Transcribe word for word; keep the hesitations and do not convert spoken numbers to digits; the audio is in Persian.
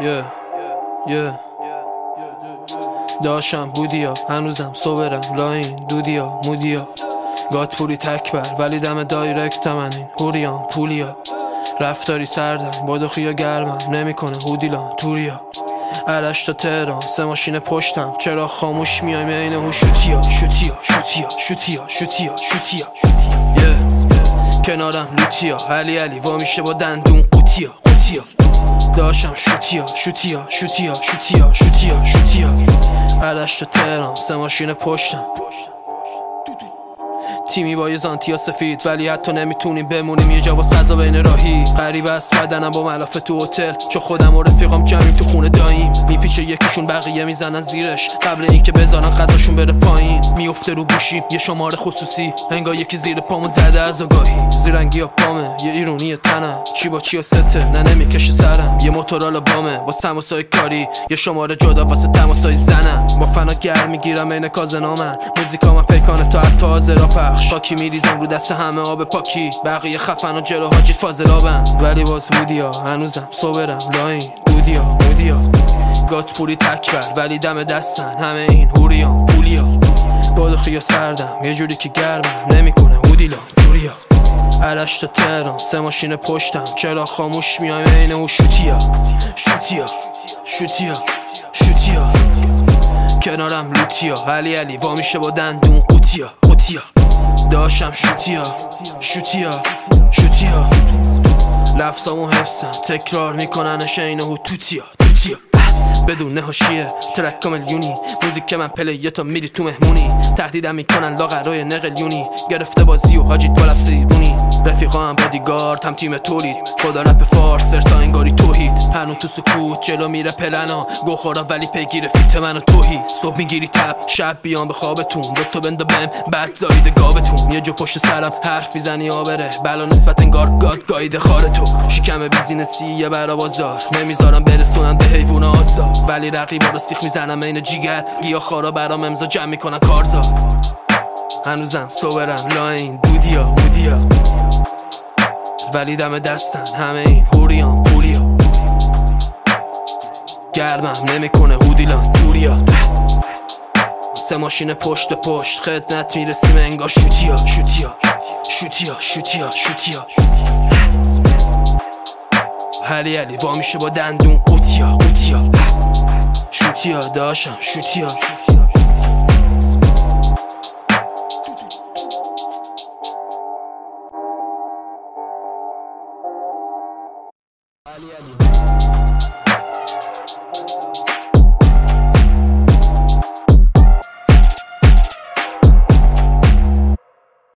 yeah, yeah. داشتم بودیا هنوزم صبرم لاین دودیا مودیا گات پولی تکبر ولی دم دایرکت من این هوریان پولیا رفتاری سردم بادخیا گرمم نمیکنه هودیلان توریا عرش تا تهران سه ماشین پشتم چرا خاموش میایم این هو شوتیا شوتیا شوتیا شوتیا شوتیا شوتیا yeah. کنارم لوتیا علی علی وا میشه با دندون قوتیا قوتیا داشتم شوتیا شوتیا شوتیا شوتیا شوتیا شوتیا عرش تا تهران سه ماشین پشتم تیمی با یه زانتیا سفید ولی حتی نمیتونیم بمونیم یه جا باز غذا بین راهی غریب است بدنم با ملافه تو هتل چو خودم و رفیقام جمعیم تو خونه داییم میپیچه یکیشون بقیه میزنن زیرش قبل اینکه بزنن غذاشون بره پایین میفته رو گوشیم یه شماره خصوصی انگار یکی زیر پامو زده از آگاهی زیرنگی ها پامه یه ایرونی تنم چی با چی و سته نه نمیکشه سرم یه موتورالا بامه با تماسای کاری یه شماره جدا واسه تماسای زنم با فنا گرم میگیرم عین کازنامن موزیکام پیکانه تا حتی حاضرا پخش خاکی میریزم رو دست همه آب پاکی بقیه خفن و جلو حاجی فاضلابم ولی باز بودیا هنوزم صبرم لاین دودیا مودیا گات پولی تکبر ولی دم دستن همه این هوریان پولیا بادخیا سردم یه جوری که گرمم نمیکنه هودیلان توریا عرش تا تهران سه ماشین پشتم چرا خاموش میایم این او شوتیا شوتیا شوتیا شوتیا کنارم لوتیا علی علی وا میشه با دندون قوتیا قوتیا داشتم شوتیا شوتیا شوتیا لفظامو حفظم تکرار میکننش اینه و توتیا توتیا بدون حاشیه ترک میلیونی موزیک من پلیه تا میری تو مهمونی تهدیدم میکنن لاغرای نقلیونی گرفته بازی و حاجی تو لفظ ایرونی رفیقا هم بادیگارد هم تیم تولید خدا رپ فارس ورسا انگاری توحید هنو تو سکوت جلو میره پلنا گوخورا ولی پیگیر فیت منو توهی صبح میگیری تب شب بیان به خوابتون دکتر بنده بهم بعد زایده گاوتون یه جو پشت سرم حرف میزنی آبره بلا نسبت انگار گاد گایده خار تو شکم بیزینسیه برا بازار نمیذارم برسونن به حیوان آزار ولی رقیبا رو سیخ میزنم این جیگر گیا خارا برام امضا جمع میکنن کارزار هنوزم صبرم لاین دودیا مودیا ولی دم دستن همه این هوریان پولیا گرمم نمیکنه هودیلان توریا سه ماشین پشت پشت خدمت میرسیم انگار شوتیا شوتیا شوتیا شوتیا شوتیا علی علی وا میشه با دندون قوتیا قوتیا شوتیا داشتم شوتیا علی علی